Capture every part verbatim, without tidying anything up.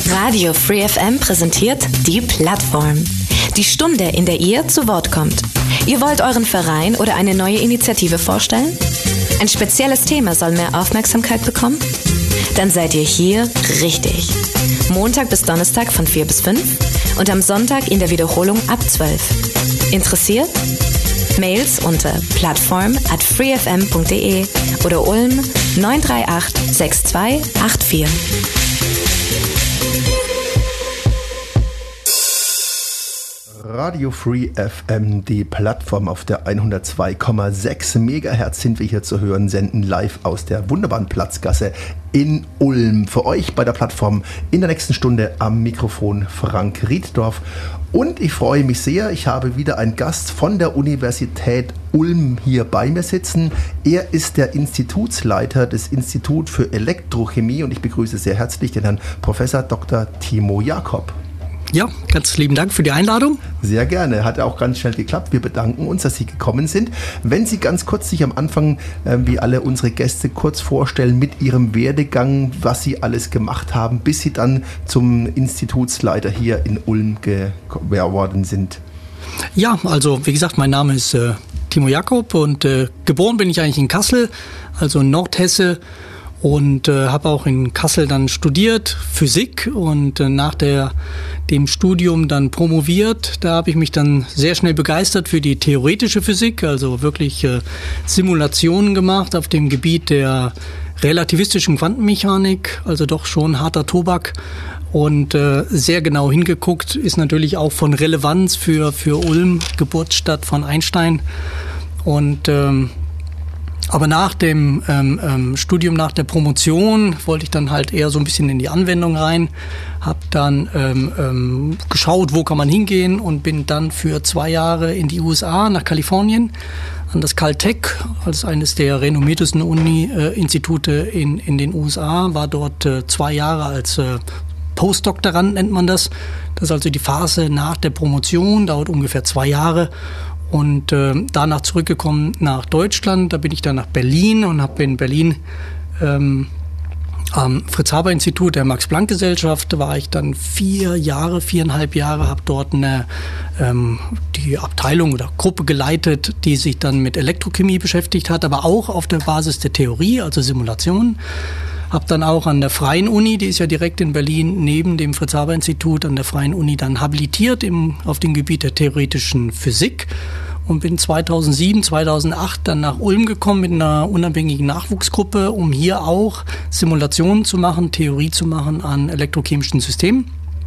Radio Free F M präsentiert die Plattform. Die Stunde, in der ihr zu Wort kommt. Ihr wollt euren Verein oder eine neue Initiative vorstellen? Ein spezielles Thema soll mehr Aufmerksamkeit bekommen? Dann seid ihr hier richtig. Montag bis Donnerstag von vier bis fünf und am Sonntag in der Wiederholung ab zwölf. Interessiert? Mails unter plattform at freefm punkt de oder Ulm neun drei acht sechs zwei acht vier. Radio Free F M, die Plattform auf der hundertzwei Komma sechs Megahertz sind wir hier zu hören, senden live aus der wunderbaren Platzgasse in Ulm. Für euch bei der Plattform in der nächsten Stunde am Mikrofon Frank Rieddorf. Und ich freue mich sehr, ich habe wieder einen Gast von der Universität Ulm hier bei mir sitzen. Er ist der Institutsleiter des Instituts für Elektrochemie und ich begrüße sehr herzlich den Herrn Professor Doktor Timo Jakob. Ja, ganz lieben Dank für die Einladung. Sehr gerne, hat auch ganz schnell geklappt. Wir bedanken uns, dass Sie gekommen sind. Wenn Sie ganz kurz sich am Anfang, äh, wie alle unsere Gäste, kurz vorstellen mit Ihrem Werdegang, was Sie alles gemacht haben, bis Sie dann zum Institutsleiter hier in Ulm geworden sind. Ja, also wie gesagt, mein Name ist äh, Timo Jakob und äh, geboren bin ich eigentlich in Kassel, also in Nordhesse. Und äh, habe auch in Kassel dann studiert, Physik und äh, nach der, dem Studium dann promoviert. Da habe ich mich dann sehr schnell begeistert für die theoretische Physik, also wirklich äh, Simulationen gemacht auf dem Gebiet der relativistischen Quantenmechanik, also doch schon harter Tobak. Und äh, sehr genau hingeguckt, ist natürlich auch von Relevanz für, für Ulm, Geburtsstadt von Einstein. Und ähm, Aber nach dem ähm, ähm, Studium, nach der Promotion wollte ich dann halt eher so ein bisschen in die Anwendung rein, habe dann ähm, ähm, geschaut, wo kann man hingehen und bin dann für zwei Jahre in die U S A, nach Kalifornien, an das Caltech, als eines der renommiertesten Uni-Institute in, in den U S A, war dort äh, zwei Jahre als äh, Postdoktorand, nennt man das. Das ist also die Phase nach der Promotion, dauert ungefähr zwei Jahre. Und äh, danach zurückgekommen nach Deutschland, da bin ich dann nach Berlin und habe in Berlin ähm, am Fritz-Haber-Institut der Max-Planck-Gesellschaft, da war ich dann vier Jahre, viereinhalb Jahre, habe dort eine, ähm, die Abteilung oder Gruppe geleitet, die sich dann mit Elektrochemie beschäftigt hat, aber auch auf der Basis der Theorie, also Simulationen. Habe dann auch an der Freien Uni, die ist ja direkt in Berlin neben dem Fritz-Haber-Institut, an der Freien Uni dann habilitiert im, auf dem Gebiet der theoretischen Physik und bin zweitausendsieben, zweitausendacht dann nach Ulm gekommen mit einer unabhängigen Nachwuchsgruppe, um hier auch Simulationen zu machen, Theorie zu machen an elektrochemischen Systemen.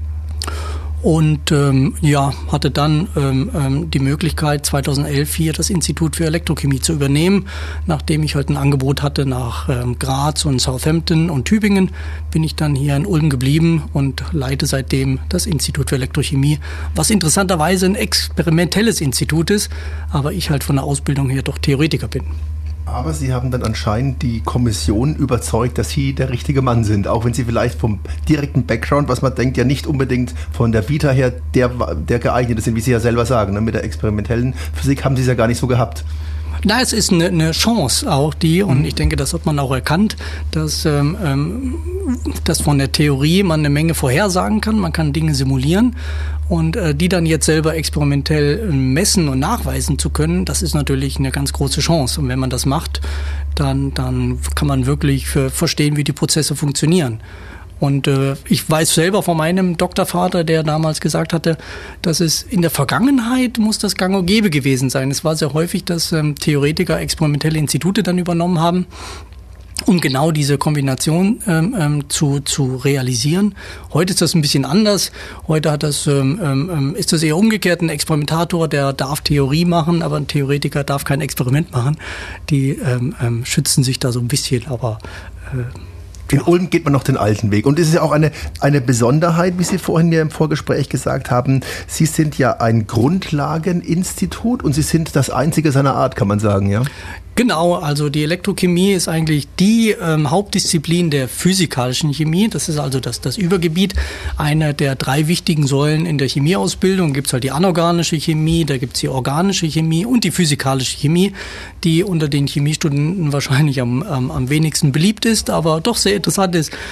Und ähm, ja, hatte dann ähm, ähm, die Möglichkeit, zweitausendelf hier das Institut für Elektrochemie zu übernehmen. Nachdem ich halt ein Angebot hatte nach ähm, Graz und Southampton und Tübingen, bin ich dann hier in Ulm geblieben und leite seitdem das Institut für Elektrochemie, was interessanterweise ein experimentelles Institut ist, aber ich halt von der Ausbildung her doch Theoretiker bin. Aber Sie haben dann anscheinend die Kommission überzeugt, dass Sie der richtige Mann sind, auch wenn Sie vielleicht vom direkten Background, was man denkt, ja nicht unbedingt von der Vita her der, der geeignete sind, wie Sie ja selber sagen. Ne? Mit der experimentellen Physik haben Sie es ja gar nicht so gehabt. Na, es ist eine, eine Chance auch die, und mhm. ich denke, das hat man auch erkannt, dass, ähm, dass von der Theorie man eine Menge vorhersagen kann, man kann Dinge simulieren und äh, die dann jetzt selber experimentell messen und nachweisen zu können, das ist natürlich eine ganz große Chance. Und wenn man das macht, dann, dann kann man wirklich für, verstehen, wie die Prozesse funktionieren. Und äh, ich weiß selber von meinem Doktorvater, der damals gesagt hatte, dass es in der Vergangenheit muss das gang und gäbe gewesen sein. Es war sehr häufig, dass ähm, Theoretiker experimentelle Institute dann übernommen haben, um genau diese Kombination ähm, ähm, zu, zu realisieren. Heute ist das ein bisschen anders. Heute hat das, ähm, ähm, ist das eher umgekehrt. Ein Experimentator, der darf Theorie machen, aber ein Theoretiker darf kein Experiment machen. Die ähm, ähm, schützen sich da so ein bisschen, aber äh, in Ulm geht man noch den alten Weg. Und es ist ja auch eine, eine Besonderheit, wie Sie vorhin ja im Vorgespräch gesagt haben. Sie sind ja ein Grundlageninstitut und Sie sind das einzige seiner Art, kann man sagen, ja? Genau, also die Elektrochemie ist eigentlich die ähm, Hauptdisziplin der physikalischen Chemie. Das ist also das, das Übergebiet. Eine der drei wichtigen Säulen in der Chemieausbildung gibt es halt die anorganische Chemie, da gibt es die organische Chemie und die physikalische Chemie, die unter den Chemiestudenten wahrscheinlich am, am, am wenigsten beliebt ist, aber doch sehr interessant ist.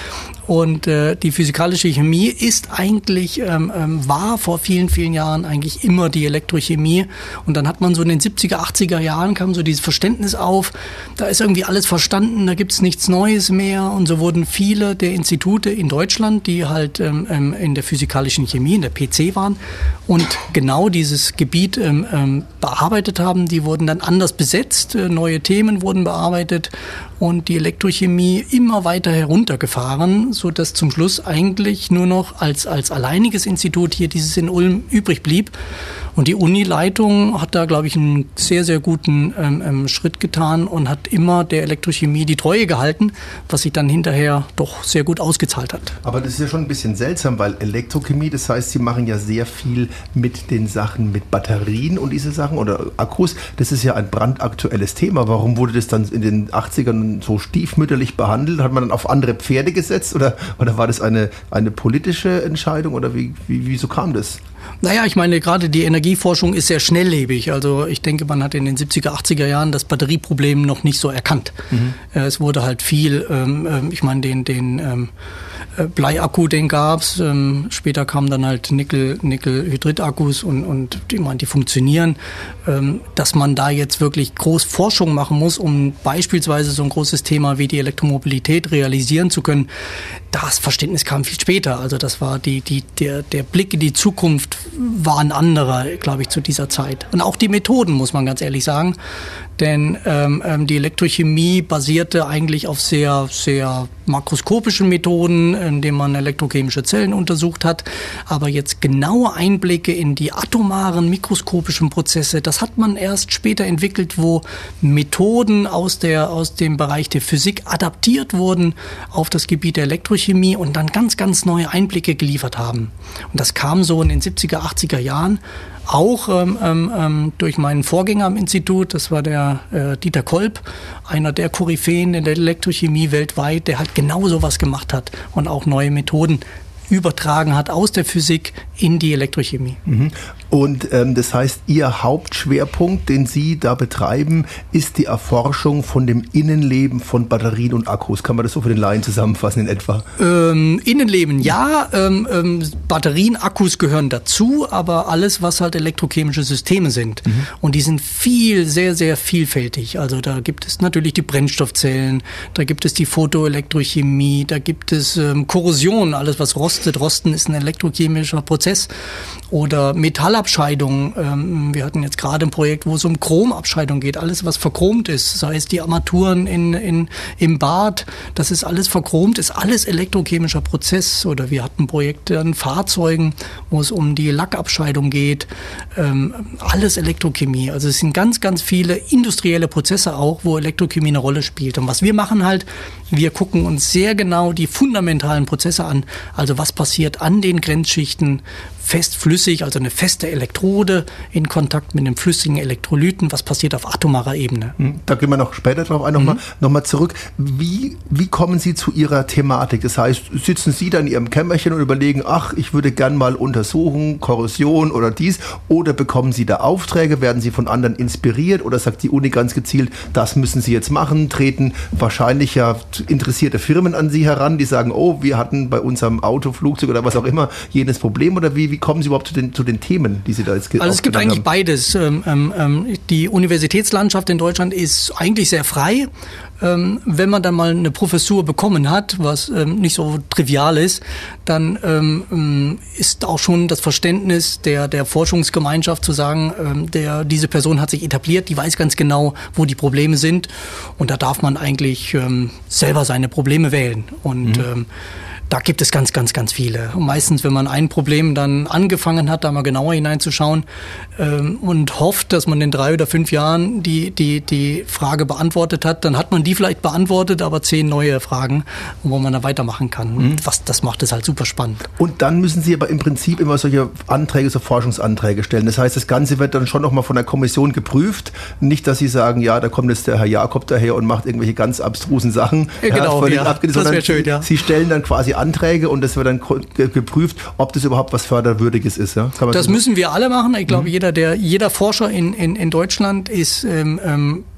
Und äh, die physikalische Chemie ist eigentlich, ähm, ähm, war vor vielen, vielen Jahren eigentlich immer die Elektrochemie. Und dann hat man so in den siebziger, achtziger Jahren kam so dieses Verständnis auf, da ist irgendwie alles verstanden, da gibt's nichts Neues mehr. Und so wurden viele der Institute in Deutschland, die halt ähm, in der physikalischen Chemie, in der P C waren und genau dieses Gebiet ähm, ähm, bearbeitet haben, die wurden dann anders besetzt, äh, neue Themen wurden bearbeitet und die Elektrochemie immer weiter heruntergefahren, so dass zum Schluss eigentlich nur noch als, als alleiniges Institut hier dieses in Ulm übrig blieb. Und die Unileitung hat da, glaube ich, einen sehr, sehr guten ähm, Schritt getan und hat immer der Elektrochemie die Treue gehalten, was sich dann hinterher doch sehr gut ausgezahlt hat. Aber das ist ja schon ein bisschen seltsam, weil Elektrochemie, das heißt, Sie machen ja sehr viel mit den Sachen, mit Batterien und diese Sachen oder Akkus. Das ist ja ein brandaktuelles Thema. Warum wurde das dann in den achtzigern so stiefmütterlich behandelt? Hat man dann auf andere Pferde gesetzt oder, oder war das eine, eine politische Entscheidung oder wie, wie, wieso kam das? Naja, ich meine, gerade die Energieforschung ist sehr schnelllebig. Also ich denke, man hat in den siebziger, achtziger Jahren das Batterieproblem noch nicht so erkannt. Mhm. Es wurde halt viel, ähm, ich meine, den, den ähm, Bleiakku, den gab's. Ähm, später kamen dann halt Nickel, Nickel-Hydrid-Akkus und, und ich meine, die funktionieren. Ähm, dass man da jetzt wirklich groß Forschung machen muss, um beispielsweise so ein großes Thema wie die Elektromobilität realisieren zu können, das Verständnis kam viel später. Also das war die, die, der, der Blick in die Zukunft war ein anderer, glaube ich, zu dieser Zeit. Und auch die Methoden, muss man ganz ehrlich sagen. Denn ähm, die Elektrochemie basierte eigentlich auf sehr, sehr makroskopischen Methoden, indem man elektrochemische Zellen untersucht hat. Aber jetzt genaue Einblicke in die atomaren, mikroskopischen Prozesse, das hat man erst später entwickelt, wo Methoden aus, der, aus dem Bereich der Physik adaptiert wurden auf das Gebiet der Elektrochemie und dann ganz, ganz neue Einblicke geliefert haben. Und das kam so in den siebziger, achtziger Jahren. Auch ähm, ähm, durch meinen Vorgänger am Institut, das war der äh, Dieter Kolb, einer der Koryphäen in der Elektrochemie weltweit, der halt genau sowas gemacht hat und auch neue Methoden übertragen hat aus der Physik in die Elektrochemie. Mhm. Und ähm, das heißt, Ihr Hauptschwerpunkt, den Sie da betreiben, ist die Erforschung von dem Innenleben von Batterien und Akkus. Kann man das so für den Laien zusammenfassen in etwa? Ähm, Innenleben ja, ähm, ähm, Batterien, Akkus gehören dazu, aber alles, was halt elektrochemische Systeme sind. Mhm. Und die sind viel, sehr, sehr vielfältig. Also da gibt es natürlich die Brennstoffzellen, da gibt es die Photoelektrochemie, da gibt es ähm, Korrosion, alles was rostet. Rosten ist ein elektrochemischer Prozess. Oder Metallabscheidung. Ähm, wir hatten jetzt gerade ein Projekt, wo es um Chromabscheidung geht. Alles, was verchromt ist, sei es die Armaturen in, in, im Bad, das ist alles verchromt, ist alles elektrochemischer Prozess. Oder wir hatten Projekte an Fahrzeugen, wo es um die Lackabscheidung geht. Ähm, alles Elektrochemie. Also es sind ganz, ganz viele industrielle Prozesse auch, wo Elektrochemie eine Rolle spielt. Und was wir machen halt, wir gucken uns sehr genau die fundamentalen Prozesse an. Also was passiert an den Grenzschichten, fest flüssig, also eine feste Elektrode in Kontakt mit einem flüssigen Elektrolyten. Was passiert auf atomarer Ebene? Da gehen wir noch später drauf ein, nochmal mhm. noch mal zurück. Wie, wie kommen Sie zu Ihrer Thematik? Das heißt, sitzen Sie da in Ihrem Kämmerchen und überlegen, ach, ich würde gern mal untersuchen, Korrosion oder dies, oder bekommen Sie da Aufträge, werden Sie von anderen inspiriert oder sagt die Uni ganz gezielt, das müssen Sie jetzt machen, treten wahrscheinlich ja interessierte Firmen an Sie heran, die sagen, oh, wir hatten bei unserem Auto, Flugzeug oder was auch immer jenes Problem, oder wie Wie kommen Sie überhaupt zu den, zu den Themen, die Sie da jetzt Also es gibt eigentlich haben? beides. Ähm, ähm, die Universitätslandschaft in Deutschland ist eigentlich sehr frei. Ähm, wenn man dann mal eine Professur bekommen hat, was ähm, nicht so trivial ist, dann ähm, ist auch schon das Verständnis der, der Forschungsgemeinschaft zu sagen, ähm, der, diese Person hat sich etabliert, die weiß ganz genau, wo die Probleme sind. Und da darf man eigentlich ähm, selber seine Probleme wählen. Und mhm. ähm, Da gibt es ganz, ganz, ganz viele. Und meistens, wenn man ein Problem dann angefangen hat, da mal genauer hineinzuschauen ähm, und hofft, dass man in drei oder fünf Jahren die, die, die Frage beantwortet hat, dann hat man die vielleicht beantwortet, aber zehn neue Fragen, wo man da weitermachen kann. Mhm. Was, das macht es halt super spannend. Und dann müssen Sie aber im Prinzip immer solche Anträge, so Forschungsanträge stellen. Das heißt, das Ganze wird dann schon nochmal von der Kommission geprüft. Nicht, dass Sie sagen, ja, da kommt jetzt der Herr Jakob daher und macht irgendwelche ganz abstrusen Sachen. Ja, genau, ja, ja. Das wäre schön, ja. Sie stellen dann quasi Anträge und das wird dann geprüft, ob das überhaupt was Förderwürdiges ist. Ja? Kann man das müssen wir alle machen. Ich glaube, mhm. jeder, der, jeder Forscher in, in, in Deutschland ist ähm, ähm,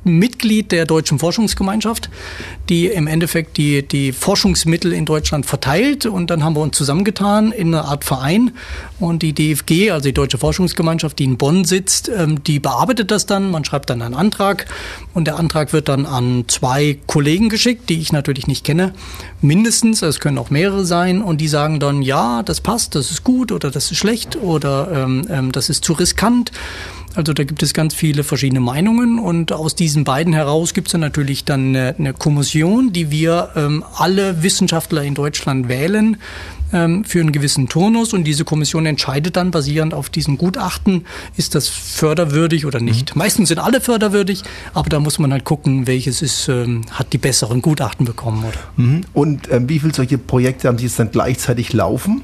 Mitglied der Deutschen Forschungsgemeinschaft, die im Endeffekt die, die Forschungsmittel in Deutschland verteilt. Und dann haben wir uns zusammengetan in einer Art Verein. Und die D F G, also die Deutsche Forschungsgemeinschaft, die in Bonn sitzt, die bearbeitet das dann. Man schreibt dann einen Antrag. Und der Antrag wird dann an zwei Kollegen geschickt, die ich natürlich nicht kenne. Mindestens, es können auch mehrere sein. Und die sagen dann, ja, das passt, das ist gut oder das ist schlecht oder ähm, das ist zu riskant. Also da gibt es ganz viele verschiedene Meinungen und aus diesen beiden heraus gibt es dann natürlich dann eine, eine Kommission, die wir ähm, alle Wissenschaftler in Deutschland wählen ähm, für einen gewissen Turnus und diese Kommission entscheidet dann basierend auf diesen Gutachten, ist das förderwürdig oder nicht. Mhm. Meistens sind alle förderwürdig, aber da muss man halt gucken, welches ist, ähm, hat die besseren Gutachten bekommen. Oder? Mhm. Und ähm, wie viele solche Projekte haben Sie jetzt dann gleichzeitig laufen?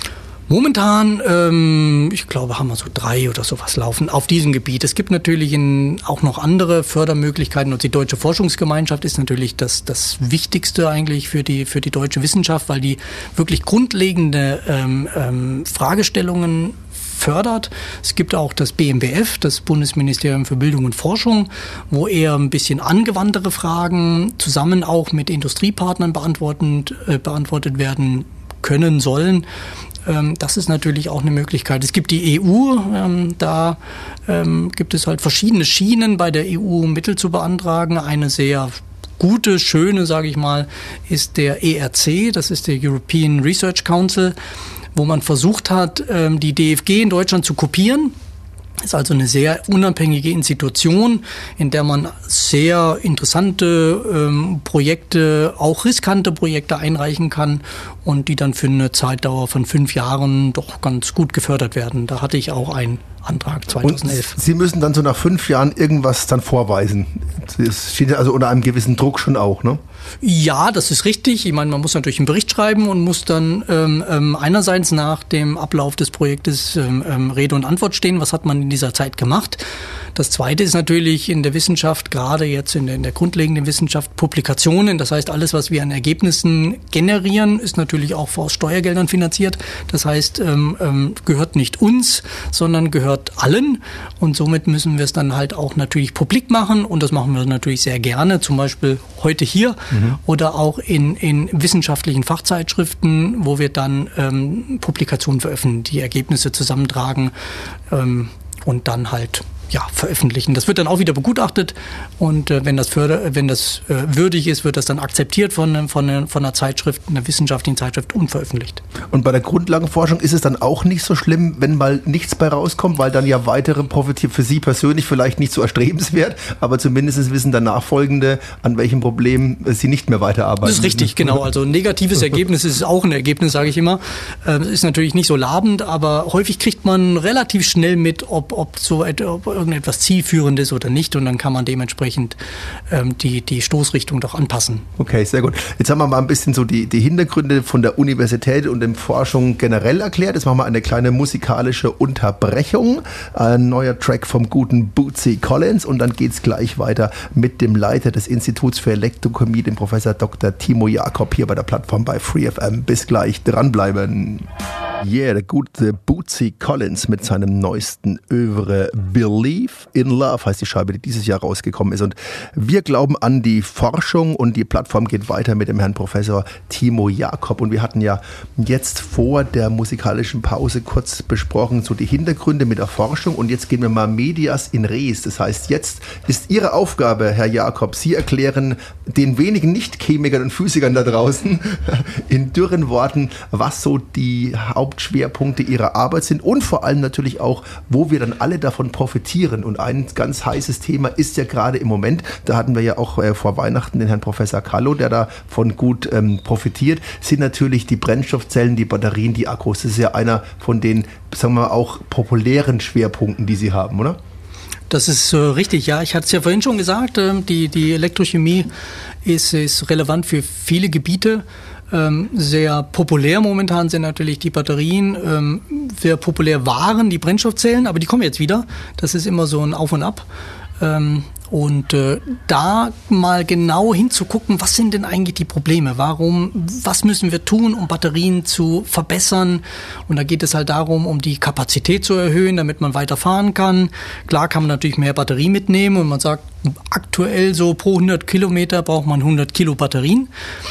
Momentan, ähm, ich glaube, haben wir so drei oder sowas laufen auf diesem Gebiet. Es gibt natürlich in, auch noch andere Fördermöglichkeiten und die Deutsche Forschungsgemeinschaft ist natürlich das, das Wichtigste eigentlich für die, für die deutsche Wissenschaft, weil die wirklich grundlegende ähm, ähm, Fragestellungen fördert. Es gibt auch das B M B F, das Bundesministerium für Bildung und Forschung, wo eher ein bisschen angewandtere Fragen zusammen auch mit Industriepartnern beantwortet, äh, beantwortet werden können sollen. Das ist natürlich auch eine Möglichkeit. Es gibt die E U, ähm, da ähm, gibt es halt verschiedene Schienen bei der E U, Mittel zu beantragen. Eine sehr gute, schöne, sage ich mal, ist der E R C, das ist der European Research Council, wo man versucht hat, ähm, die D F G in Deutschland zu kopieren. Ist also eine sehr unabhängige Institution, in der man sehr interessante ähm, Projekte, auch riskante Projekte einreichen kann und die dann für eine Zeitdauer von fünf Jahren doch ganz gut gefördert werden. Da hatte ich auch einen Antrag zweitausendelf. Und Sie müssen dann so nach fünf Jahren irgendwas dann vorweisen. Das steht also unter einem gewissen Druck schon auch, ne? Ja, das ist richtig. Ich meine, man muss natürlich einen Bericht schreiben und muss dann ähm, ähm, einerseits nach dem Ablauf des Projektes ähm, ähm, Rede und Antwort stehen. Was hat man in dieser Zeit gemacht? Das Zweite ist natürlich in der Wissenschaft, gerade jetzt in der, in der grundlegenden Wissenschaft, Publikationen. Das heißt, alles, was wir an Ergebnissen generieren, ist natürlich auch aus Steuergeldern finanziert. Das heißt, ähm, ähm, gehört nicht uns, sondern gehört allen. Und somit müssen wir es dann halt auch natürlich publik machen. Und das machen wir natürlich sehr gerne, zum Beispiel heute hier mhm. oder auch in, in wissenschaftlichen Fachzeitschriften, wo wir dann ähm, Publikationen veröffentlichen, die Ergebnisse zusammentragen ähm, und dann halt ja, veröffentlichen. Das wird dann auch wieder begutachtet und äh, wenn das, förder, wenn das äh, würdig ist, wird das dann akzeptiert von, von, von einer Zeitschrift, einer wissenschaftlichen Zeitschrift und veröffentlicht. Und bei der Grundlagenforschung ist es dann auch nicht so schlimm, wenn mal nichts bei rauskommt, weil dann ja weitere profitieren, für Sie persönlich vielleicht nicht so erstrebenswert, aber zumindest wissen dann Nachfolgende, an welchem Problem Sie nicht mehr weiterarbeiten. Das ist richtig, genau. Also ein negatives Ergebnis ist auch ein Ergebnis, sage ich immer. Es ist natürlich nicht so labend, aber häufig kriegt man relativ schnell mit, ob, ob so ob irgendetwas zielführend oder nicht und dann kann man dementsprechend ähm, die, die Stoßrichtung doch anpassen. Okay, sehr gut. Jetzt haben wir mal ein bisschen so die, die Hintergründe von der Universität und der Forschung generell erklärt. Jetzt machen wir eine kleine musikalische Unterbrechung. Ein neuer Track vom guten Bootsy Collins und dann geht es gleich weiter mit dem Leiter des Instituts für Elektrochemie, dem Professor Doktor Timo Jakob, hier bei der Plattform bei Free F M. Bis gleich, dranbleiben. Yeah, der gute Bootsy Collins mit seinem neuesten Övre Believe in Love heißt die Scheibe, die dieses Jahr rausgekommen ist. Und wir glauben an die Forschung und die Plattform geht weiter mit dem Herrn Professor Timo Jakob. Und wir hatten ja jetzt vor der musikalischen Pause kurz besprochen, so die Hintergründe mit der Forschung. Und jetzt gehen wir mal medias in res. Das heißt, jetzt ist Ihre Aufgabe, Herr Jakob, Sie erklären den wenigen Nicht-Chemikern und Physikern da draußen in dürren Worten, was so die Hauptschwerpunkte Ihrer Arbeit sind und vor allem natürlich auch, wo wir dann alle davon profitieren. Und ein ganz heißes Thema ist ja gerade im Moment, da hatten wir ja auch äh, vor Weihnachten den Herrn Professor Kallo, der davon gut ähm, profitiert, sind natürlich die Brennstoffzellen, die Batterien, die Akkus. Das ist ja einer von den, sagen wir mal, auch populären Schwerpunkten, die Sie haben, oder? Das ist äh, richtig, ja. Ich hatte es ja vorhin schon gesagt, äh, die, die Elektrochemie ist, ist relevant für viele Gebiete. Ähm, sehr populär momentan sind natürlich die Batterien, ähm, sehr populär waren die Brennstoffzellen, aber die kommen jetzt wieder. Das ist immer so ein Auf und Ab. Ähm, Und äh, da mal genau hinzugucken, was sind denn eigentlich die Probleme? Warum, was müssen wir tun, um Batterien zu verbessern? Und da geht es halt darum, um die Kapazität zu erhöhen, damit man weiterfahren kann. Klar kann man natürlich mehr Batterie mitnehmen und man sagt, aktuell so pro hundert Kilometer braucht man hundert Kilo Batterien.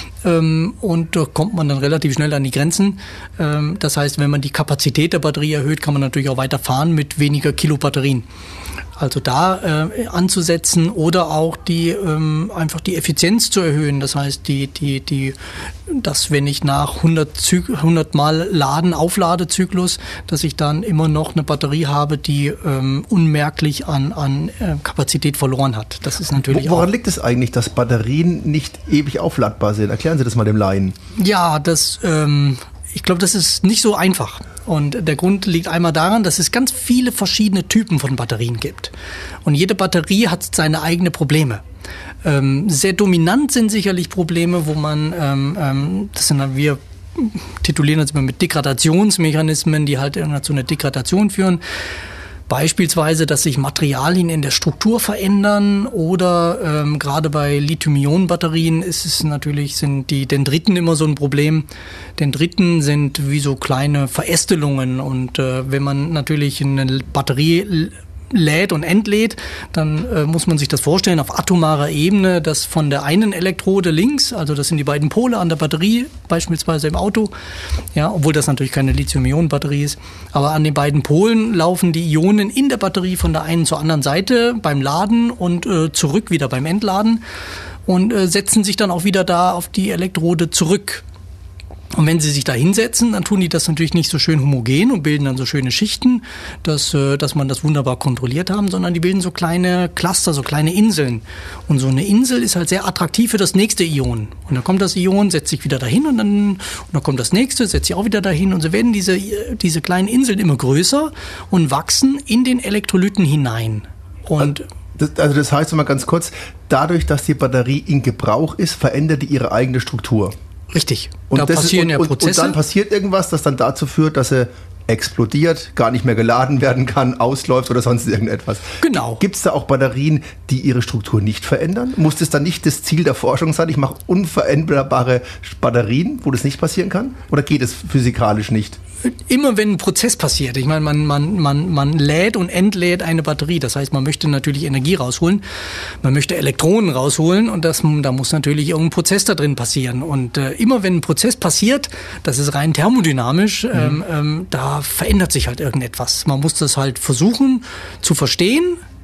Ähm, und da kommt man dann relativ schnell an die Grenzen. Ähm, das heißt, wenn man die Kapazität der Batterie erhöht, kann man natürlich auch weiterfahren mit weniger Kilo Batterien. Also da äh, anzusetzen oder auch die ähm, einfach die Effizienz zu erhöhen. Das heißt, die die die, dass wenn ich nach hundert, Zyk- hundert Mal Laden Aufladezyklus, dass ich dann immer noch eine Batterie habe, die ähm, unmerklich an an äh, Kapazität verloren hat. Das ist natürlich Woran auch, liegt es eigentlich, dass Batterien nicht ewig aufladbar sind? Erklären Sie das mal dem Laien. Ja, das ähm, ich glaube, das ist nicht so einfach. Und der Grund liegt einmal daran, dass es ganz viele verschiedene Typen von Batterien gibt. Und jede Batterie hat seine eigenen Probleme. Ähm, sehr dominant sind sicherlich Probleme, wo man, ähm, ähm, das sind dann wir titulieren uns immer mit Degradationsmechanismen, die halt zu einer Degradation führen. Beispielsweise, dass sich Materialien in der Struktur verändern oder ähm, gerade bei Lithium-Ionen-Batterien ist es natürlich, sind die Dendriten immer so ein Problem. Dendriten sind wie so kleine Verästelungen und äh, wenn man natürlich eine Batterie lädt und entlädt, dann äh, muss man sich das vorstellen auf atomarer Ebene, dass von der einen Elektrode links, also das sind die beiden Pole an der Batterie, beispielsweise im Auto, ja, obwohl das natürlich keine Lithium-Ionen-Batterie ist, aber an den beiden Polen laufen die Ionen in der Batterie von der einen zur anderen Seite beim Laden und äh, zurück wieder beim Entladen und äh, setzen sich dann auch wieder da auf die Elektrode zurück. Und wenn sie sich da hinsetzen, dann tun die das natürlich nicht so schön homogen und bilden dann so schöne Schichten, dass, dass man das wunderbar kontrolliert haben, sondern die bilden so kleine Cluster, so kleine Inseln. Und so eine Insel ist halt sehr attraktiv für das nächste Ion. Und dann kommt das Ion, setzt sich wieder dahin und dann, und dann kommt das nächste, setzt sich auch wieder dahin. Und so werden diese, diese kleinen Inseln immer größer und wachsen in den Elektrolyten hinein. Und Das, also das heißt mal ganz kurz, dadurch, dass die Batterie in Gebrauch ist, verändert die ihre eigene Struktur. Richtig, und da das passieren ist, und, ja Prozesse. Und, und dann passiert irgendwas, das dann dazu führt, dass sie explodiert, gar nicht mehr geladen werden kann, ausläuft oder sonst irgendetwas. Genau. Gibt es da auch Batterien, die ihre Struktur nicht verändern? Muss das dann nicht das Ziel der Forschung sein? Ich mache unveränderbare Batterien, wo das nicht passieren kann? Oder geht es physikalisch nicht? Immer wenn ein Prozess passiert, ich meine, man, man, man, man lädt und entlädt eine Batterie, das heißt, man möchte natürlich Energie rausholen, man möchte Elektronen rausholen und das, da muss natürlich irgendein Prozess da drin passieren. Und äh, immer wenn ein Prozess passiert, das ist rein thermodynamisch, mhm. ähm, ähm, da verändert sich halt irgendetwas. Man muss das halt versuchen zu verstehen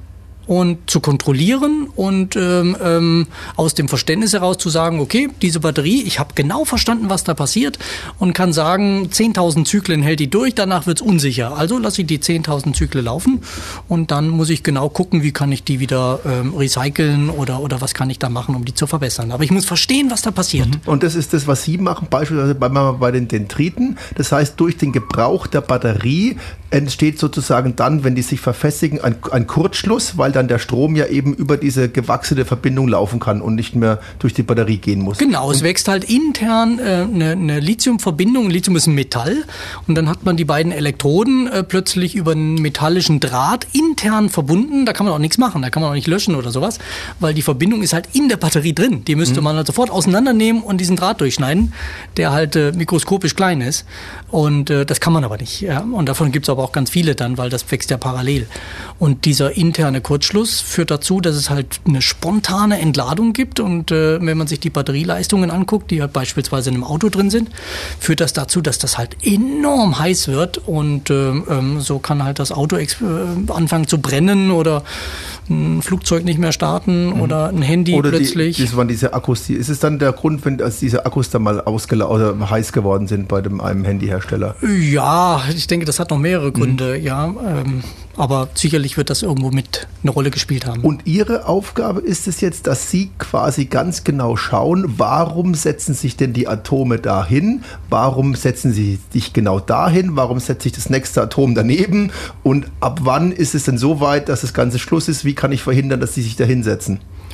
und zu kontrollieren und ähm, ähm, aus dem Verständnis heraus zu sagen, okay, diese Batterie, ich habe genau verstanden, was da passiert und kann sagen, zehntausend Zyklen hält die durch, danach wird's unsicher. Also lasse ich die zehntausend Zyklen laufen und dann muss ich genau gucken, wie kann ich die wieder ähm, recyceln oder, oder was kann ich da machen, um die zu verbessern. Aber ich muss verstehen, was da passiert. Und das ist das, was Sie machen, beispielsweise bei, bei den Dendriten. Das heißt, durch den Gebrauch der Batterie entsteht sozusagen dann, wenn die sich verfestigen, ein, ein Kurzschluss, weil dann der Strom ja eben über diese gewachsene Verbindung laufen kann und nicht mehr durch die Batterie gehen muss. Genau, es wächst halt intern äh, eine, eine Lithiumverbindung. Lithium ist ein Metall und dann hat man die beiden Elektroden äh, plötzlich über einen metallischen Draht intern verbunden. Da kann man auch nichts machen, da kann man auch nicht löschen oder sowas, weil die Verbindung ist halt in der Batterie drin. Die müsste mhm. man halt sofort auseinandernehmen und diesen Draht durchschneiden, der halt äh, mikroskopisch klein ist. Und äh, das kann man aber nicht. Ja? Und davon gibt es aber auch ganz viele dann, weil das wächst ja parallel. Und dieser interne Kurzschluss führt dazu, dass es halt eine spontane Entladung gibt. Und äh, wenn man sich die Batterieleistungen anguckt, die halt beispielsweise in einem Auto drin sind, führt das dazu, dass das halt enorm heiß wird. Und äh, ähm, so kann halt das Auto ex- äh, anfangen zu brennen oder ein Flugzeug nicht mehr starten mhm. oder ein Handy oder plötzlich. Die, das waren diese Akkus. Die, ist es dann der Grund, wenn als diese Akkus dann mal ausgela- oder heiß geworden sind bei dem, einem Handyhersteller? Ja, ich denke, das hat noch mehrere Gründe, mhm. ja. Ähm, aber sicherlich wird das irgendwo mit eine Rolle gespielt haben. Und Ihre Aufgabe ist es jetzt, dass Sie quasi ganz genau schauen, warum setzen sich denn die Atome dahin? Warum setzen sie sich genau dahin? Warum setzt sich das nächste Atom daneben? Und ab wann ist es denn so weit, dass das Ganze Schluss ist? Wie kann ich verhindern, dass sie sich da hinsetzen?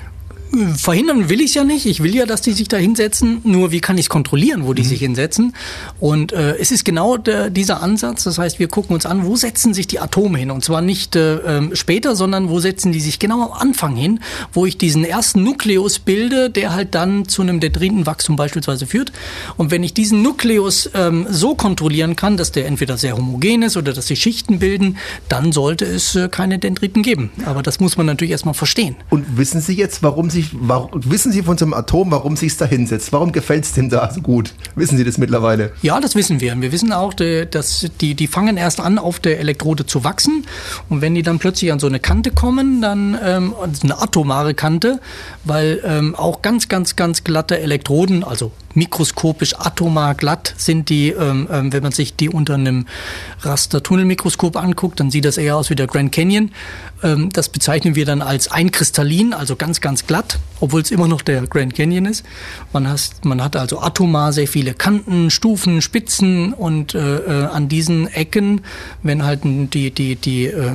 Verhindern will ich es ja nicht. Ich will ja, dass die sich da hinsetzen. Nur wie kann ich es kontrollieren, wo die mhm. sich hinsetzen? Und äh, es ist genau der, dieser Ansatz. Das heißt, wir gucken uns an, wo setzen sich die Atome hin? Und zwar nicht äh, später, sondern wo setzen die sich genau am Anfang hin, wo ich diesen ersten Nukleus bilde, der halt dann zu einem Dendritenwachstum beispielsweise führt. Und wenn ich diesen Nukleus ähm, so kontrollieren kann, dass der entweder sehr homogen ist oder dass sie Schichten bilden, dann sollte es äh, keine Dendriten geben. Aber das muss man natürlich erstmal verstehen. Und wissen Sie jetzt, warum sich Warum, wissen Sie von so einem Atom, warum sich es da hinsetzt? Warum gefällt es dem da so gut? Wissen Sie das mittlerweile? Ja, das wissen wir. Wir wissen auch, dass die, die fangen erst an, auf der Elektrode zu wachsen. Und wenn die dann plötzlich an so eine Kante kommen, dann ähm, eine atomare Kante, weil ähm, auch ganz, ganz, ganz glatte Elektroden, also mikroskopisch atomar glatt sind die, ähm, ähm, wenn man sich die unter einem Rastertunnelmikroskop anguckt, dann sieht das eher aus wie der Grand Canyon. Ähm, das bezeichnen wir dann als einkristallin, also ganz, ganz glatt, obwohl es immer noch der Grand Canyon ist. Man hat, man hat also atomar sehr viele Kanten, Stufen, Spitzen und äh, äh, an diesen Ecken, wenn halt die, die, die äh,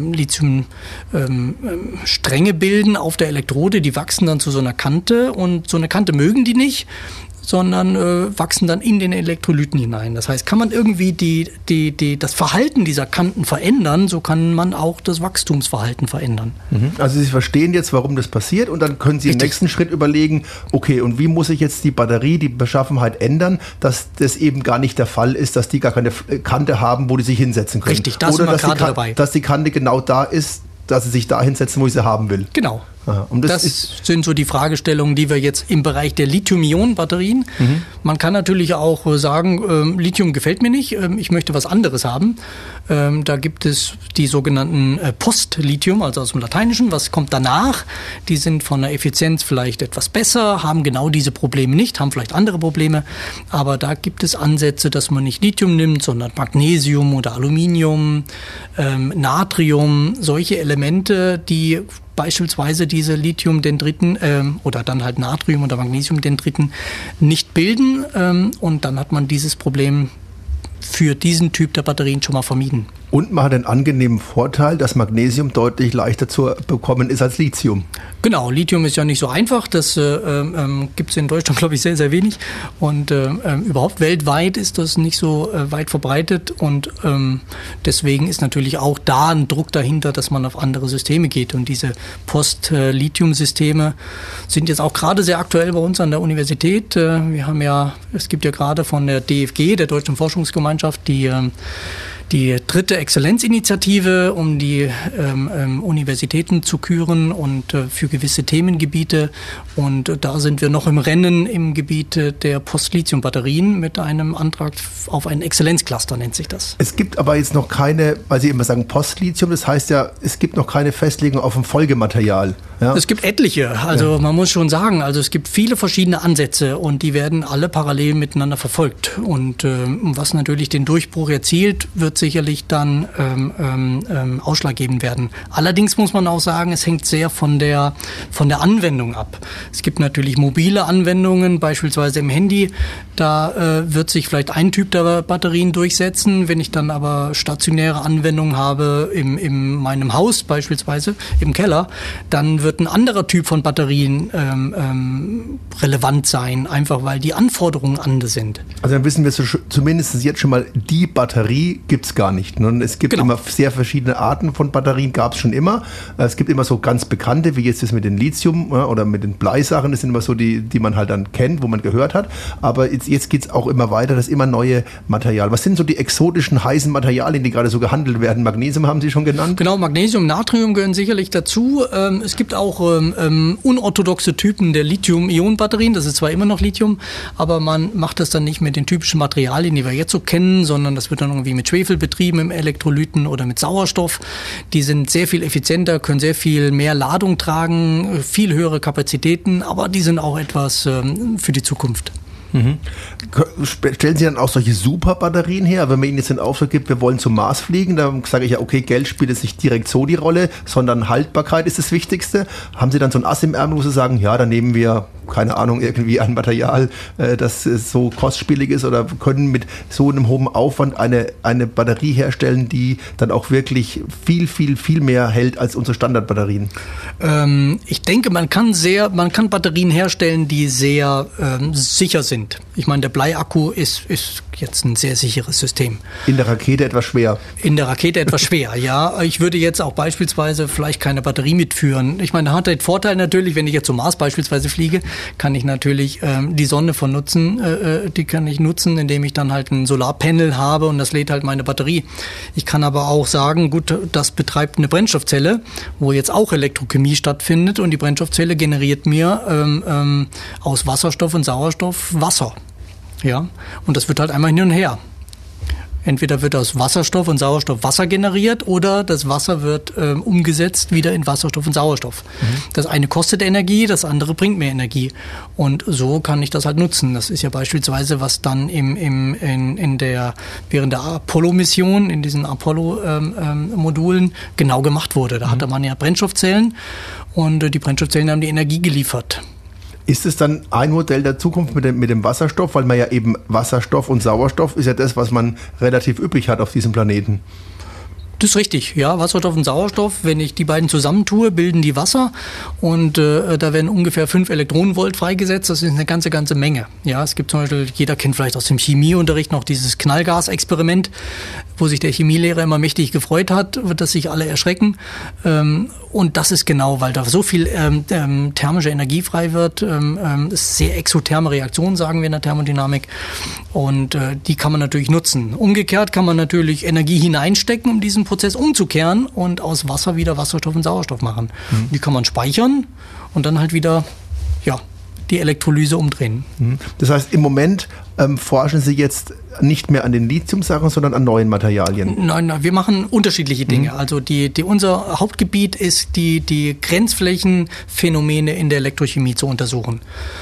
Lithium-Stränge ähm, bilden auf der Elektrode, die wachsen dann zu so einer Kante und so eine Kante mögen die nicht, sondern äh, wachsen dann in den Elektrolyten hinein. Das heißt, kann man irgendwie die, die, die, das Verhalten dieser Kanten verändern, so kann man auch das Wachstumsverhalten verändern. Also Sie verstehen jetzt, warum das passiert und dann können Sie Richtig. Im nächsten Schritt überlegen, okay, und wie muss ich jetzt die Batterie, die Beschaffenheit ändern, dass das eben gar nicht der Fall ist, dass die gar keine Kante haben, wo die sich hinsetzen können. Richtig, da Oder sind wir gerade Kan- dabei. Dass die Kante genau da ist, dass sie sich da hinsetzen, wo ich sie haben will. Genau. Aha, und das, das ist sind so die Fragestellungen, die wir jetzt im Bereich der Lithium-Ionen-Batterien. Mhm. Man kann natürlich auch sagen, ähm, Lithium gefällt mir nicht, ähm, ich möchte was anderes haben. Ähm, da gibt es die sogenannten äh, Post-Lithium, also aus dem Lateinischen. Was kommt danach? Die sind von der Effizienz vielleicht etwas besser, haben genau diese Probleme nicht, haben vielleicht andere Probleme. Aber da gibt es Ansätze, dass man nicht Lithium nimmt, sondern Magnesium oder Aluminium, ähm, Natrium, solche Elemente, die beispielsweise diese Lithium-Dendriten ähm, oder dann halt Natrium- oder Magnesium-Dendriten nicht bilden. Ähm, und dann hat man dieses Problem für diesen Typ der Batterien schon mal vermieden. Und man hat den angenehmen Vorteil, dass Magnesium deutlich leichter zu bekommen ist als Lithium. Genau, Lithium ist ja nicht so einfach. Das äh, ähm, gibt es in Deutschland, glaube ich, sehr, sehr wenig. Und äh, äh, überhaupt weltweit ist das nicht so äh, weit verbreitet. Und ähm, deswegen ist natürlich auch da ein Druck dahinter, dass man auf andere Systeme geht. Und diese Post-Lithium-Systeme sind jetzt auch gerade sehr aktuell bei uns an der Universität. Äh, wir haben ja, es gibt ja gerade von der D F G, der Deutschen Forschungsgemeinschaft, die äh, die dritte Exzellenzinitiative, um die ähm, ähm, Universitäten zu küren und äh, für gewisse Themengebiete. Und äh, da sind wir noch im Rennen im Gebiet äh, der Post-Lithium-Batterien mit einem Antrag auf einen Exzellenzcluster, nennt sich das. Es gibt aber jetzt noch keine, weil Sie immer sagen Post-Lithium, das heißt ja, es gibt noch keine Festlegung auf ein Folgematerial. Ja? Es gibt etliche, also ja. Man muss schon sagen, also es gibt viele verschiedene Ansätze und die werden alle parallel miteinander verfolgt. Und äh, was natürlich den Durchbruch erzielt, wird sicherlich dann ähm, ähm, ausschlaggebend werden. Allerdings muss man auch sagen, es hängt sehr von der, von der Anwendung ab. Es gibt natürlich mobile Anwendungen, beispielsweise im Handy. Da äh, wird sich vielleicht ein Typ der Batterien durchsetzen. Wenn ich dann aber stationäre Anwendungen habe im, in meinem Haus beispielsweise, im Keller, dann wird ein anderer Typ von Batterien ähm, ähm, relevant sein, einfach weil die Anforderungen andere sind. Also dann wissen wir so, zumindest jetzt schon mal, die Batterie gibt es gar nicht. Und es gibt genau. immer sehr verschiedene Arten von Batterien, gab es schon immer. Es gibt immer so ganz bekannte, wie jetzt das mit den Lithium oder mit den Bleisachen, das sind immer so die, die man halt dann kennt, wo man gehört hat. Aber jetzt, jetzt geht es auch immer weiter, das ist immer neue Material. Was sind so die exotischen, heißen Materialien, die gerade so gehandelt werden? Magnesium haben Sie schon genannt? Genau, Magnesium, Natrium gehören sicherlich dazu. Ähm, es gibt auch ähm, unorthodoxe Typen der Lithium-Ionen-Batterien. Das ist zwar immer noch Lithium, aber man macht das dann nicht mit den typischen Materialien, die wir jetzt so kennen, sondern das wird dann irgendwie mit Schwefel betrieben im Elektrolyten oder mit Sauerstoff. Die sind sehr viel effizienter, können sehr viel mehr Ladung tragen, viel höhere Kapazitäten, aber die sind auch etwas ähm, für die Zukunft. Mhm. Stellen Sie dann auch solche Superbatterien her? Wenn man Ihnen jetzt den Auftrag gibt, wir wollen zum Mars fliegen, dann sage ich ja, okay, Geld spielt jetzt nicht direkt so die Rolle, sondern Haltbarkeit ist das Wichtigste. Haben Sie dann so ein Ass im Ärmel, wo Sie sagen, ja, dann nehmen wir, keine Ahnung, irgendwie ein Material, äh, das so kostspielig ist, oder können mit so einem hohen Aufwand eine, eine Batterie herstellen, die dann auch wirklich viel, viel, viel mehr hält als unsere Standardbatterien? Ähm, ich denke, man kann sehr, man kann Batterien herstellen, die sehr ähm, sicher sind. Ich meine, der Bleiakku ist, ist jetzt ein sehr sicheres System. In der Rakete etwas schwer. In der Rakete etwas schwer, ja. Ich würde jetzt auch beispielsweise vielleicht keine Batterie mitführen. Ich meine, da hat der Vorteil natürlich, wenn ich jetzt zum Mars beispielsweise fliege, kann ich natürlich ähm, die Sonne von nutzen. Äh, die kann ich nutzen, indem ich dann halt ein Solarpanel habe und das lädt halt meine Batterie. Ich kann aber auch sagen, gut, das betreibt eine Brennstoffzelle, wo jetzt auch Elektrochemie stattfindet, und die Brennstoffzelle generiert mir ähm, ähm, aus Wasserstoff und Sauerstoff Wasser. Ja, und das wird halt einmal hin und her. Entweder wird aus Wasserstoff und Sauerstoff Wasser generiert, oder das Wasser wird ähm, umgesetzt wieder in Wasserstoff und Sauerstoff. Mhm. Das eine kostet Energie, das andere bringt mehr Energie. Und so kann ich das halt nutzen. Das ist ja beispielsweise, was dann im, im, in, in der, während der Apollo-Mission, in diesen Apollo-Modulen ähm, ähm, genau gemacht wurde. Da mhm. hatte man ja Brennstoffzellen, und äh, die Brennstoffzellen haben die Energie geliefert. Ist es dann ein Modell der Zukunft mit dem, mit dem Wasserstoff? Weil man ja eben Wasserstoff und Sauerstoff ist ja das, was man relativ üppig hat auf diesem Planeten. Das ist richtig, ja. Wasserstoff und Sauerstoff, wenn ich die beiden zusammentue, bilden die Wasser, und äh, da werden ungefähr fünf Elektronenvolt freigesetzt. Das ist eine ganze, ganze Menge. Ja, es gibt zum Beispiel, jeder kennt vielleicht aus dem Chemieunterricht noch dieses Knallgasexperiment, wo sich der Chemielehrer immer mächtig gefreut hat, dass sich alle erschrecken. Ähm, und das ist genau, weil da so viel ähm, ähm, thermische Energie frei wird. Ähm, ähm, das ist sehr exotherme Reaktion, sagen wir in der Thermodynamik. Und äh, die kann man natürlich nutzen. Umgekehrt kann man natürlich Energie hineinstecken, um diesen Prozess umzukehren und aus Wasser wieder Wasserstoff und Sauerstoff machen. Mhm. Die kann man speichern und dann halt wieder, ja, die Elektrolyse umdrehen. Das heißt, im Moment ähm, forschen Sie jetzt nicht mehr an den Lithium-Sachen, sondern an neuen Materialien? Nein, nein, wir machen unterschiedliche Dinge. Mhm. Also die, die, unser Hauptgebiet ist, die, die Grenzflächenphänomene in der Elektrochemie zu untersuchen.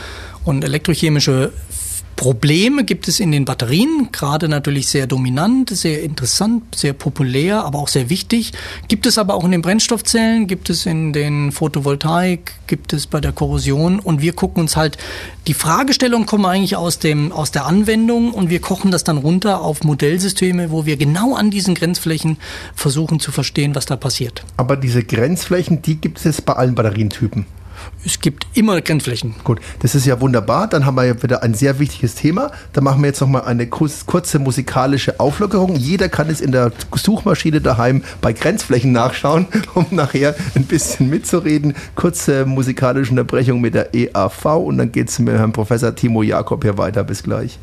Und elektrochemische Probleme gibt es in den Batterien, gerade natürlich sehr dominant, sehr interessant, sehr populär, aber auch sehr wichtig. Gibt es aber auch in den Brennstoffzellen, gibt es in den Photovoltaik, gibt es bei der Korrosion, und wir gucken uns halt, die Fragestellungen kommen eigentlich aus dem, aus der Anwendung, und wir kochen das dann runter auf Modellsysteme, wo wir genau an diesen Grenzflächen versuchen zu verstehen, was da passiert. Aber diese Grenzflächen, die gibt es jetzt bei allen Batterientypen? Es gibt immer Grenzflächen. Gut, das ist ja wunderbar. Dann haben wir ja wieder ein sehr wichtiges Thema. Da machen wir jetzt noch mal eine kurze musikalische Auflockerung. Jeder kann es in der Suchmaschine daheim bei Grenzflächen nachschauen, um nachher ein bisschen mitzureden. Kurze musikalische Unterbrechung mit der E A V, und dann geht es mit Herrn Professor Timo Jakob hier weiter. Bis gleich.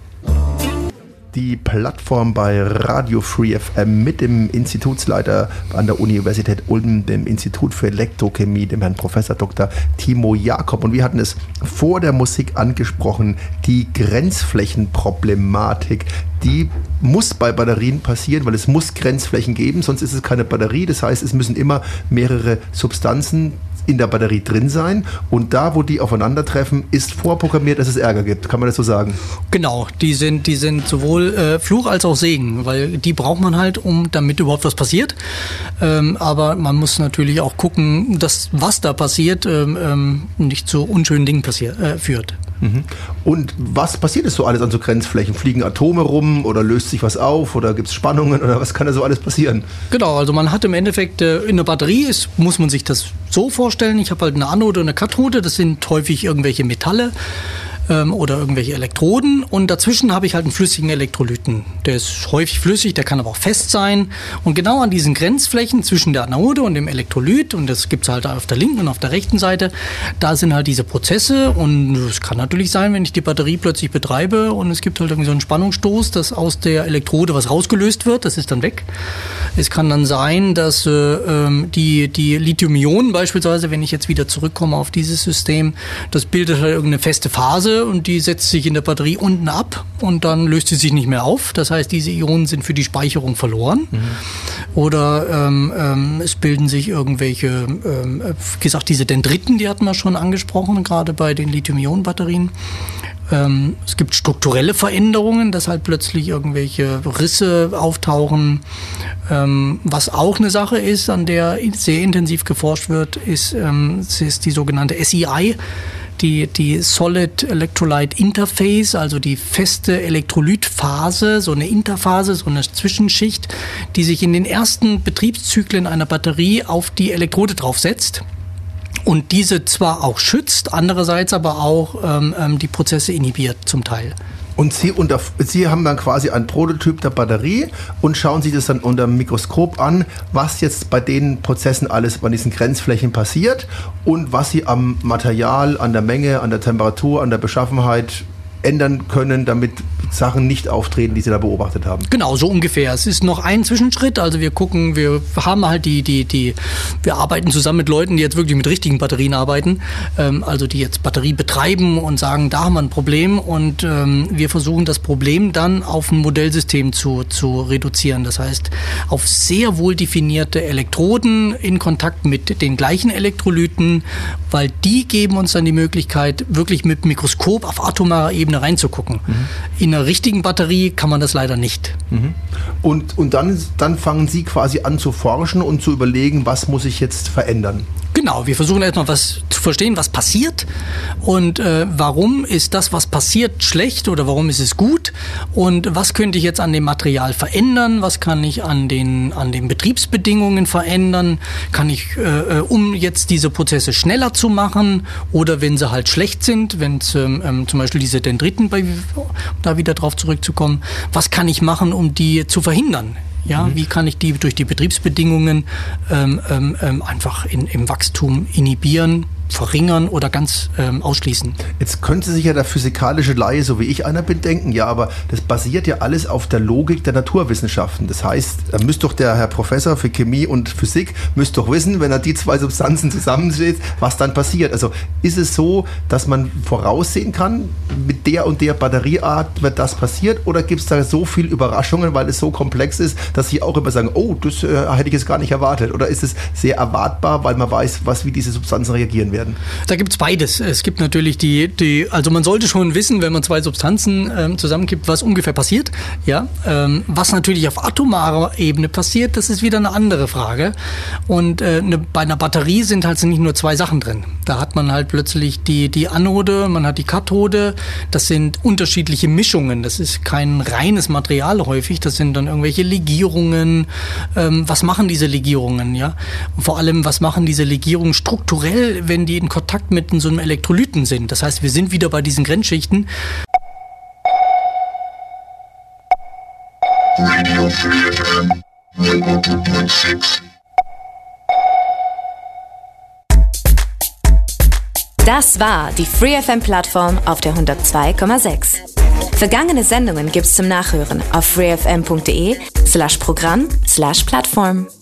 Die Plattform bei Radio Free F M mit dem Institutsleiter an der Universität Ulm, dem Institut für Elektrochemie, dem Herrn Professor Doktor Timo Jakob. Und wir hatten es vor der Musik angesprochen, die Grenzflächenproblematik. Die muss bei Batterien passieren, weil es muss Grenzflächen geben, sonst ist es keine Batterie. Das heißt, es müssen immer mehrere Substanzen in der Batterie drin sein, und da, wo die aufeinandertreffen, ist vorprogrammiert, dass es Ärger gibt. Kann man das so sagen? Genau, die sind, die sind sowohl äh, Fluch als auch Segen, weil die braucht man halt, um damit überhaupt was passiert. Ähm, aber man muss natürlich auch gucken, dass was da passiert, ähm, ähm, nicht zu unschönen Dingen passiert, äh, führt. Mhm. Und was passiert es so alles an so Grenzflächen? Fliegen Atome rum oder löst sich was auf oder gibt es Spannungen oder was kann da so alles passieren? Genau, also man hat im Endeffekt äh, in der Batterie, ist, muss man sich das so vorstellen, ich habe halt eine Anode und eine Kathode, das sind häufig irgendwelche Metalle ähm, oder irgendwelche Elektroden, und dazwischen habe ich halt einen flüssigen Elektrolyten. Der ist häufig flüssig, der kann aber auch fest sein, und genau an diesen Grenzflächen zwischen der Anode und dem Elektrolyt, und das gibt es halt auf der linken und auf der rechten Seite, da sind halt diese Prozesse, und es kann natürlich sein, wenn ich die Batterie plötzlich betreibe und es gibt halt irgendwie so einen Spannungsstoß, dass aus der Elektrode was rausgelöst wird, das ist dann weg. Es kann dann sein, dass äh, die, die Lithium-Ionen beispielsweise, wenn ich jetzt wieder zurückkomme auf dieses System, das bildet halt irgendeine feste Phase, und die setzt sich in der Batterie unten ab, und dann löst sie sich nicht mehr auf. Das heißt, diese Ionen sind für die Speicherung verloren. Mhm. Oder ähm, ähm, es bilden sich irgendwelche, ähm, wie gesagt, diese Dendriten, die hatten wir schon angesprochen, gerade bei den Lithium-Ionen-Batterien. Ähm, es gibt strukturelle Veränderungen, dass halt plötzlich irgendwelche Risse auftauchen. Ähm, was auch eine Sache ist, an der sehr intensiv geforscht wird, ist, ähm, es ist die sogenannte S E I, die, die Solid Electrolyte Interface, also die feste Elektrolytphase, so eine Interphase, so eine Zwischenschicht, die sich in den ersten Betriebszyklen einer Batterie auf die Elektrode draufsetzt. Und diese zwar auch schützt, andererseits aber auch ähm, die Prozesse inhibiert zum Teil. Und Sie, unter, Sie haben dann quasi einen Prototyp der Batterie und schauen sich das dann unter dem Mikroskop an, was jetzt bei den Prozessen alles bei diesen Grenzflächen passiert und was Sie am Material, an der Menge, an der Temperatur, an der Beschaffenheit ändern können, damit Sachen nicht auftreten, die Sie da beobachtet haben. Genau, so ungefähr. Es ist noch ein Zwischenschritt. Also wir gucken, wir haben halt die, die, die, wir arbeiten zusammen mit Leuten, die jetzt wirklich mit richtigen Batterien arbeiten, ähm, also die jetzt Batterie betreiben und sagen, da haben wir ein Problem und ähm, wir versuchen das Problem dann auf ein Modellsystem zu, zu reduzieren. Das heißt, auf sehr wohl definierte Elektroden in Kontakt mit den gleichen Elektrolyten, weil die geben uns dann die Möglichkeit, wirklich mit Mikroskop auf atomarer Ebene reinzugucken. Mhm. In einer richtigen Batterie kann man das leider nicht. Mhm. Und, und dann, dann fangen Sie quasi an zu forschen und zu überlegen, was muss ich jetzt verändern? Genau, wir versuchen erstmal was zu verstehen, was passiert und äh, warum ist das, was passiert, schlecht oder warum ist es gut und was könnte ich jetzt an dem Material verändern, was kann ich an den, an den Betriebsbedingungen verändern, kann ich, äh, um jetzt diese Prozesse schneller zu machen oder wenn sie halt schlecht sind, wenn es ähm, zum Beispiel diese Dendriten, bei, da wieder drauf zurückzukommen, was kann ich machen, um die zu verhindern? Ja, mhm. Wie kann ich die durch die Betriebsbedingungen ähm, ähm, einfach in, im Wachstum inhibieren, verringern oder ganz ähm, ausschließen? Jetzt könnte sich ja der physikalische Laie, so wie ich einer bin, denken, ja, aber das basiert ja alles auf der Logik der Naturwissenschaften. Das heißt, da müsste doch der Herr Professor für Chemie und Physik müsste doch wissen, wenn er die zwei Substanzen zusammensetzt, was dann passiert. Also ist es so, dass man voraussehen kann, mit der und der Batterieart wird das passiert, oder gibt es da so viel Überraschungen, weil es so komplex ist, dass Sie auch immer sagen, oh, das äh, hätte ich jetzt gar nicht erwartet? Oder ist es sehr erwartbar, weil man weiß, was, wie diese Substanzen reagieren werden? Da gibt es beides. Es gibt natürlich die, die, also man sollte schon wissen, wenn man zwei Substanzen ähm, zusammenkippt, was ungefähr passiert. Ja, ähm, was natürlich auf atomarer Ebene passiert, das ist wieder eine andere Frage. Und äh, ne, bei einer Batterie sind halt nicht nur zwei Sachen drin. Da hat man halt plötzlich die, die Anode, man hat die Kathode. Das sind unterschiedliche Mischungen. Das ist kein reines Material häufig. Das sind dann irgendwelche Legierungen. Ähm, was machen diese Legierungen? Ja? Und vor allem, was machen diese Legierungen strukturell, wenn die in Kontakt mit so einem Elektrolyten sind? Das heißt, wir sind wieder bei diesen Grenzschichten. Radio Free F M hundertzwei Komma sechs. Das war die Free F M-Plattform auf der hundertzwei Komma sechs. Vergangene Sendungen gibt's zum Nachhören auf freefm punkt de slash Programm slash Plattform.